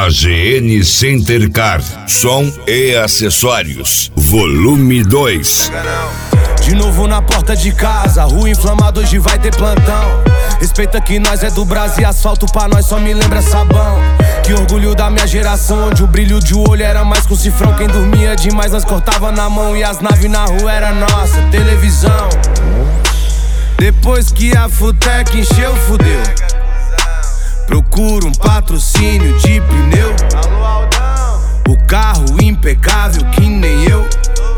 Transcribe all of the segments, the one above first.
AGN Center Car, som e acessórios, volume 2. De novo na porta de casa, rua inflamada, hoje vai ter plantão. Respeita que nós é do Brasil e asfalto pra nós só me lembra sabão. Que orgulho da minha geração, onde o brilho de olho era mais com cifrão. Quem dormia demais nós cortava na mão e as naves na rua era nossa televisão. Depois que a Futec encheu, fudeu. Procuro um patrocínio de pneu. O carro impecável que nem eu.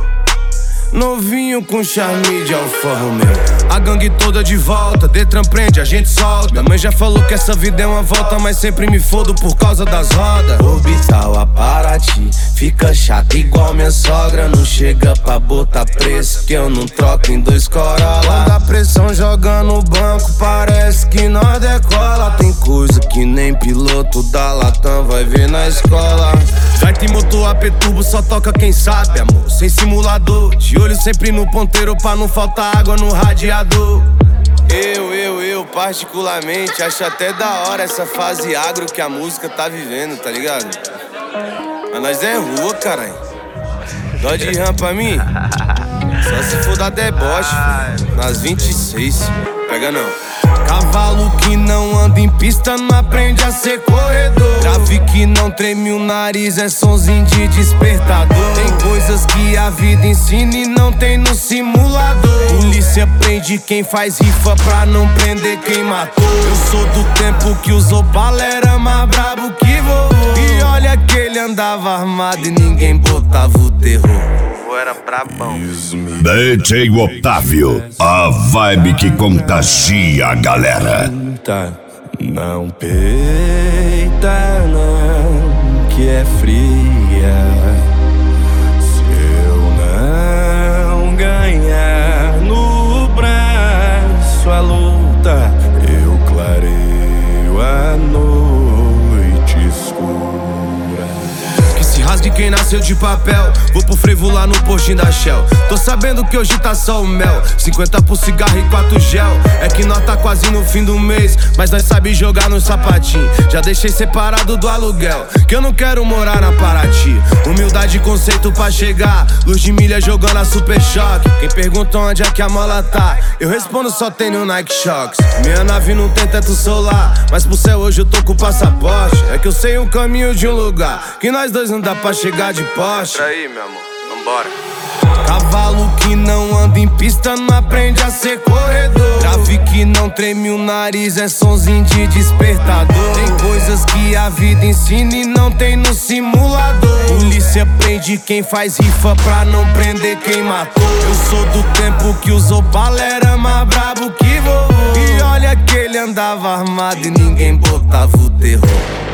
Novinho com charme de Alfa Romeo. A gangue toda de volta, Detran prende, a gente solta. Minha mãe já falou que essa vida é uma volta, mas sempre me fodo por causa das rodas. Orbital a Paraty, fica chato igual minha sogra. Não chega pra botar preço, que eu não troco em 2 Corolla. Quando a pressão joga no banco, parece que nós decola. Tem coisa que nem piloto da Latam vai ver na escola. Vai ter motor AP turbo, só toca quem sabe, amor. Sem simulador, de olho sempre no ponteiro pra não faltar água no radiador. Eu particularmente acho até da hora essa fase agro que a música tá vivendo, tá ligado? Mas nós é rua, caralho. Dó de ram pra mim? Só se for dar deboche, filho. Nas 26, pega não. Cavalo que não anda em pista não aprende a ser corredor. Grave que não treme o nariz é sonzinho de despertador. Tem coisas que a vida ensina e não tem no simulador. Polícia prende quem faz rifa pra não prender quem matou. Eu sou do tempo que usou bala, era mais brabo que vovô. E olha que ele andava armado e ninguém botava o terror. Era brabão. DJ Otávio, a vibe que contagia a galera. Não peita não, que é fria. Se eu não ganhar no braço a luta, eu clareio a noite escura. Rasgue quem nasceu de papel. Vou pro frevo lá no postinho da Shell. Tô sabendo que hoje tá só o mel. 50 por cigarro e 4 gel. É que nós tá quase no fim do mês, mas nós sabe jogar no sapatinho. Já deixei separado do aluguel, que eu não quero morar na Paraty. Humildade e conceito pra chegar. Luz de milha jogando a Super Choque. Quem pergunta onde é que a mola tá, eu respondo só tem no Nike Shox. Minha nave não tem teto solar, mas pro céu hoje eu tô com passaporte. É que eu sei um caminho de um lugar que nós dois não dá pra chegar de Porsche. Aí, meu amor, vambora. Cavalo que não anda em pista não aprende a ser corredor. Grave que não treme o nariz é sonzinho de despertador. Tem coisas que a vida ensina e não tem no simulador. Polícia prende quem faz rifa pra não prender quem matou. Eu sou do tempo que usou bala, era mais brabo que vovô. E olha que ele andava armado e ninguém botava o terror.